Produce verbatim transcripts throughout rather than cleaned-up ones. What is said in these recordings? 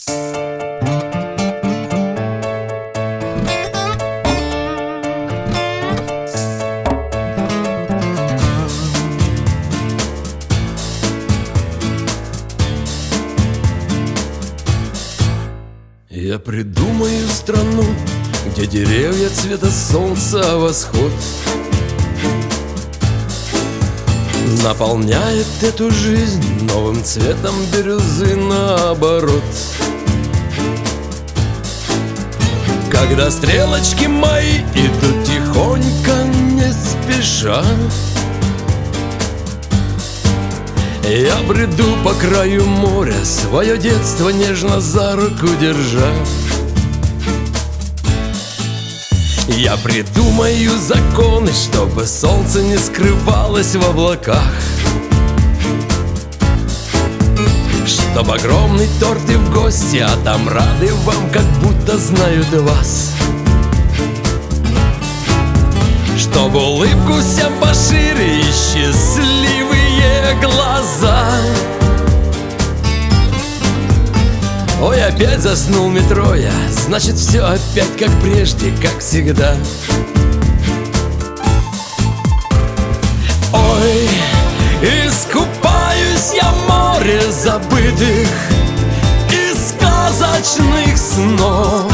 Я придумаю страну, где деревья цвета солнца восход наполняет эту жизнь новым цветом бирюзы наоборот. Когда стрелочки мои идут тихонько, не спеша, я бреду по краю моря, свое детство нежно за руку держа. Я придумаю законы, чтобы солнце не скрывалось в облаках, чтоб огромный торт и в гости, а там рады вам, как будто знают вас. Чтоб улыбку всем пошире и счастливые глаза. Ой, опять заснул метро я, значит все опять как прежде, как всегда. Ой, искупаюсь я в море забытых и сказочных снов,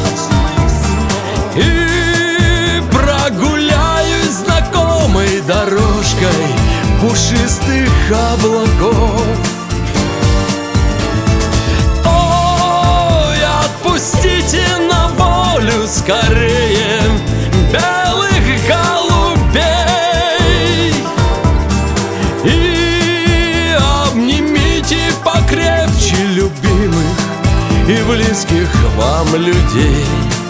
и прогуляюсь знакомой дорожкой пушистых облаков. Ой, отпустите на волю скорее белых голубей и обнимите покрепче любимых и близких вам людей.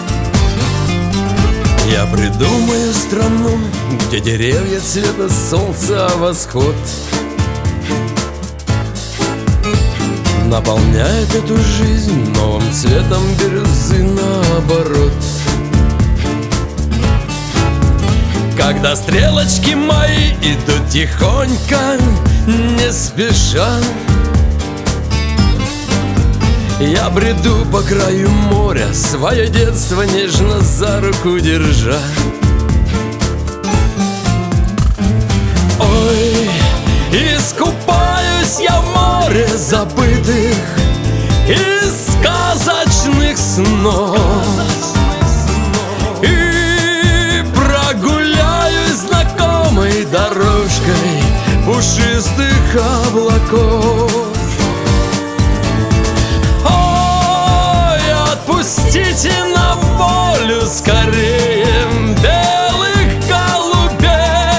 Я придумаю страну, где деревья цвета солнца восход наполняет эту жизнь новым цветом бирюзы наоборот. Когда стрелочки мои идут тихонько, не спеша, я бреду по краю моря, свое детство нежно за руку держа. Ой, искупаюсь я в море забытых и сказочных снов, и прогуляюсь знакомой дорожкой пушистых облаков. Отпустите на волю скорее белых голубей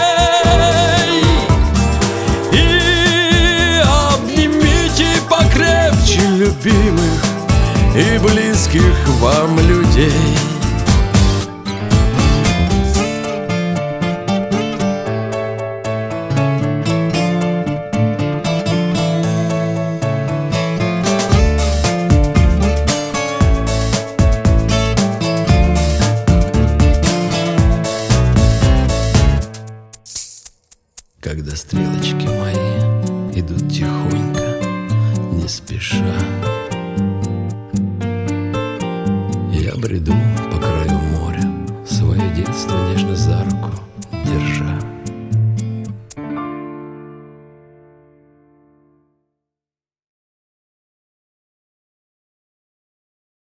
и обнимите покрепче любимых и близких вам людей. Когда стрелочки мои идут тихонько, не спеша, я бреду